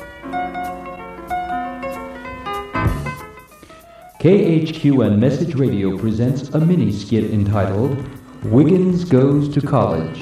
KHQN Message Radio presents a mini-skit entitled, Wiggins Goes to College.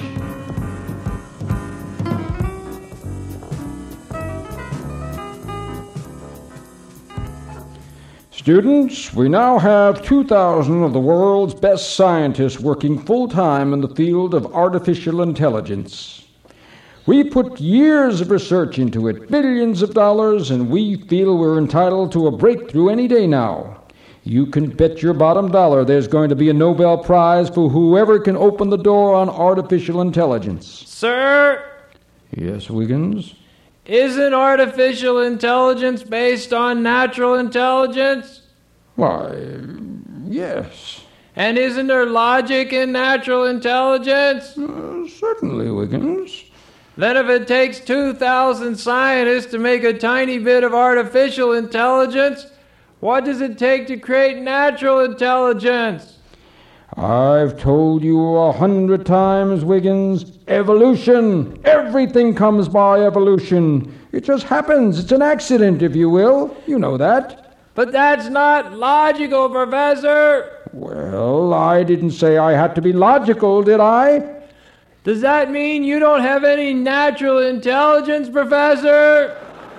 Students, we now have 2,000 of the world's best scientists working full-time in the field of artificial intelligence. We put years of research into it, billions of dollars, and we feel we're entitled to a breakthrough any day now. You can bet your bottom dollar there's going to be a Nobel Prize for whoever can open the door on artificial intelligence. Sir? Yes, Wiggins? Isn't artificial intelligence based on natural intelligence? Why, yes. And isn't there logic in natural intelligence? Certainly, Wiggins. Then if it takes 2,000 scientists to make a tiny bit of artificial intelligence, what does it take to create natural intelligence? I've told you 100 times, Wiggins, evolution. Everything comes by evolution. It just happens. It's an accident, if you will. You know that. But that's not logical, Professor. Well, I didn't say I had to be logical, did I? Does that mean you don't have any natural intelligence, Professor?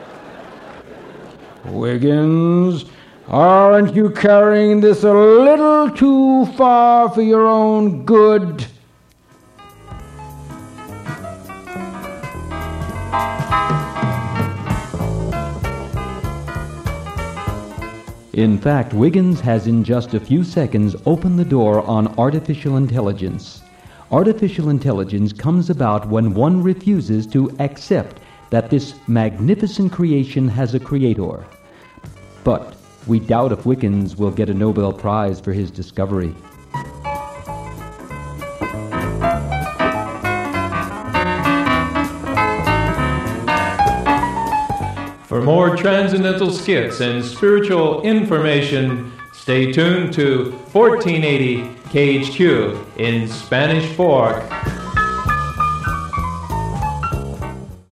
Wiggins, aren't you carrying this a little too far for your own good? In fact, Wiggins has in just a few seconds opened the door on artificial intelligence. Artificial intelligence comes about when one refuses to accept that this magnificent creation has a creator. But we doubt if Wiggins will get a Nobel Prize for his discovery. For more transcendental skits and spiritual information, stay tuned to 1480 KHQ in Spanish Fork.